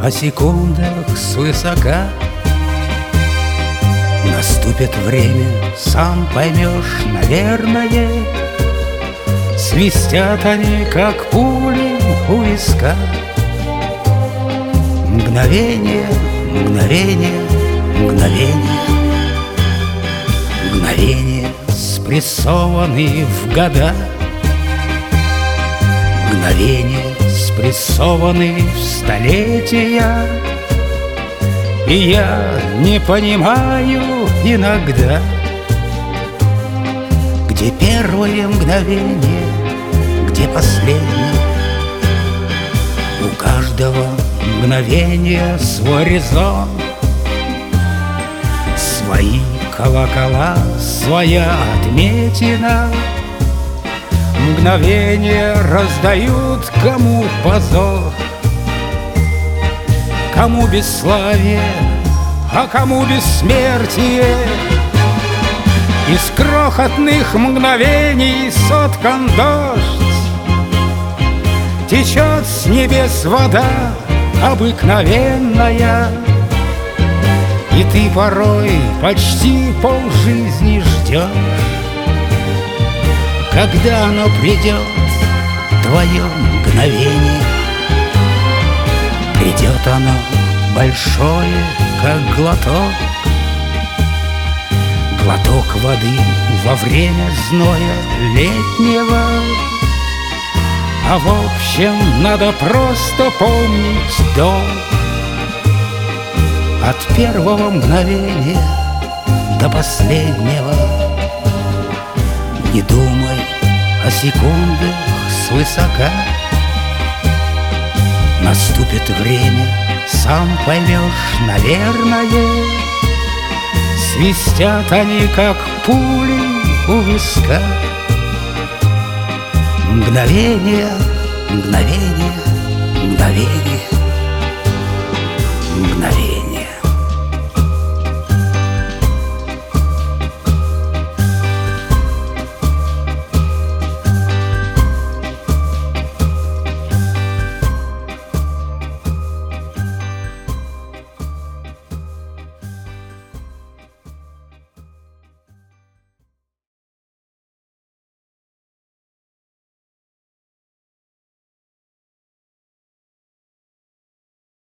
о секундах свысока. Наступит время, сам поймешь, наверное. Свистят они, как пули у виска. Мгновение, мгновение, мгновение. Мгновения, спрессованные в года. Мгновения, спрессованные в столетия. И я не понимаю иногда, где первое мгновение, где последнее. У каждого мгновения свой резон, свои колокола, своя отметина. Мгновения раздают кому позор, кому бесславие, а кому бессмертие. Из крохотных мгновений соткан дождь, течет с небес вода обыкновенная. И ты порой почти полжизни ждешь, когда оно придет, твое мгновение. Придет оно большое, как глоток, глоток воды во время зноя летнего. А в общем, надо просто помнить долг. От первого мгновения до последнего. Не думай о секундах свысока. Наступит время, сам поймешь, наверное. Свистят они, как пули у виска. Мгновение, мгновение, мгновение.